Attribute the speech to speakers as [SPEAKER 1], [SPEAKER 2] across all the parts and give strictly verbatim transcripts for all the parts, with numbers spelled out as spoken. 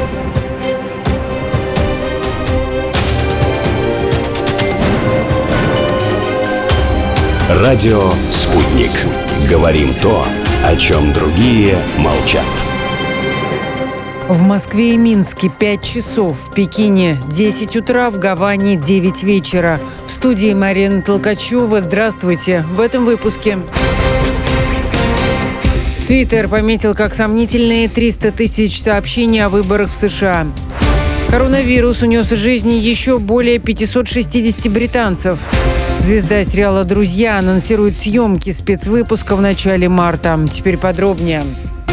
[SPEAKER 1] Радио «Спутник». Говорим то, о чем другие молчат.
[SPEAKER 2] В Москве и Минске пять часов, в Пекине десять утра, в Гаване девять вечера. В студии Марина Толкачева. Здравствуйте. В этом выпуске. Твиттер пометил как сомнительные триста тысяч сообщений о выборах в США. Коронавирус унес из жизни еще более пятьсот шестьдесят британцев. Звезда сериала «Друзья» анонсирует съемки спецвыпуска в начале марта. Теперь подробнее.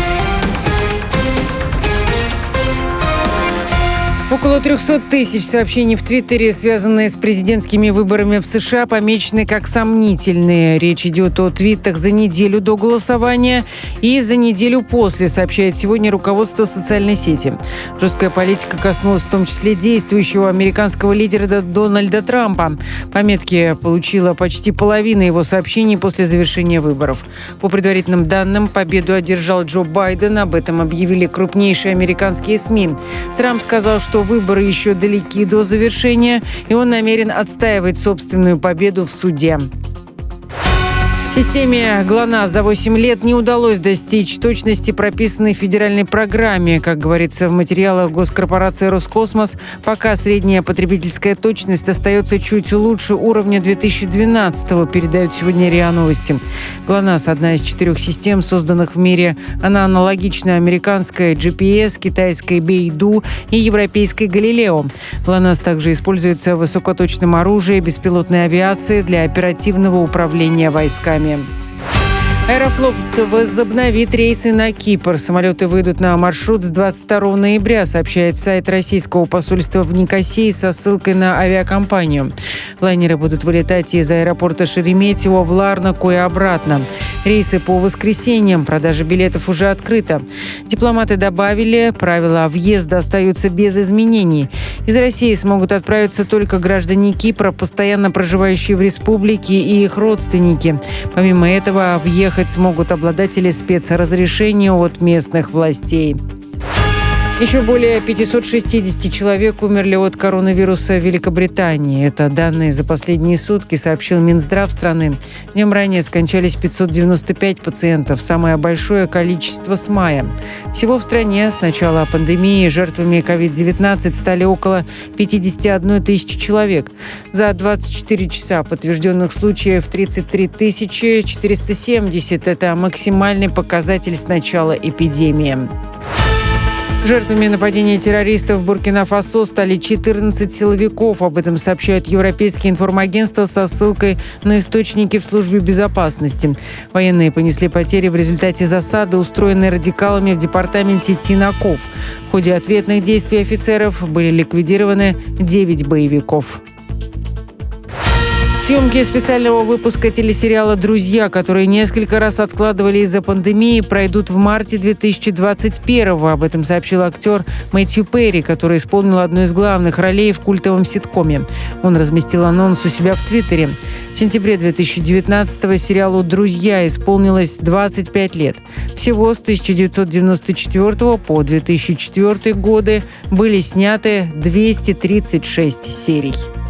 [SPEAKER 2] Около трехсот тысяч сообщений в Твиттере, связанные с президентскими выборами в США, помечены как сомнительные. Речь идет о твитах за неделю до голосования и за неделю после, сообщает сегодня руководство социальной сети. Жесткая политика коснулась в том числе действующего американского лидера Дональда Трампа. Пометки получила почти половина его сообщений после завершения выборов. По предварительным данным, победу одержал Джо Байден. Об этом объявили крупнейшие американские СМИ. Трамп сказал, что выборы еще далеки до завершения, и он намерен отстаивать собственную победу в суде. Системе ГЛОНАСС за восемь лет не удалось достичь точности, прописанной в федеральной программе. Как говорится в материалах госкорпорации «Роскосмос», пока средняя потребительская точность остается чуть лучше уровня две тысячи двенадцатого, передают сегодня РИА Новости. ГЛОНАСС – одна из четырех систем, созданных в мире. Она аналогична американской джи пи эс, китайской Бейду и европейской Галилео. ГЛОНАСС также используется в высокоточном оружии, беспилотной авиации для оперативного управления войсками. Аэрофлот возобновит рейсы на Кипр. Самолеты выйдут на маршрут с двадцать второго ноября, сообщает сайт российского посольства в Никосии со ссылкой на авиакомпанию. Лайнеры будут вылетать из аэропорта Шереметьево в Ларнаку и обратно. Рейсы по воскресеньям, продажа билетов уже открыта. Дипломаты добавили, правила въезда остаются без изменений. Из России смогут отправиться только граждане Кипра, постоянно проживающие в республике, и их родственники. Помимо этого, въехать смогут обладатели спецразрешения от местных властей. Еще более пятьсот шестьдесят человек умерли от коронавируса в Великобритании. Это данные за последние сутки, сообщил Минздрав страны. Днем ранее скончались пятьсот девяносто пять пациентов, самое большое количество с мая. Всего в стране с начала пандемии жертвами ковид девятнадцать стали около пятьдесят одна тысяча человек. За двадцать четыре часа подтвержденных случаев тридцать три тысячи четыреста семьдесят. Это максимальный показатель с начала эпидемии. Жертвами нападения террористов в Буркина-Фасо стали четырнадцать силовиков. Об этом сообщают европейские информагентства со ссылкой на источники в службе безопасности. Военные понесли потери в результате засады, устроенной радикалами в департаменте Тинаков. В ходе ответных действий офицеров были ликвидированы девять боевиков. Съемки специального выпуска телесериала «Друзья», которые несколько раз откладывали из-за пандемии, пройдут в марте две тысячи двадцать первого. Об этом сообщил актер Мэтью Перри, который исполнил одну из главных ролей в культовом ситкоме. Он разместил анонс у себя в Твиттере. В сентябре две тысячи девятнадцатого сериалу «Друзья» исполнилось двадцать пять лет. Всего с тысяча девятьсот девяносто четвёртого по две тысячи четвёртый годы были сняты двести тридцать шесть серий.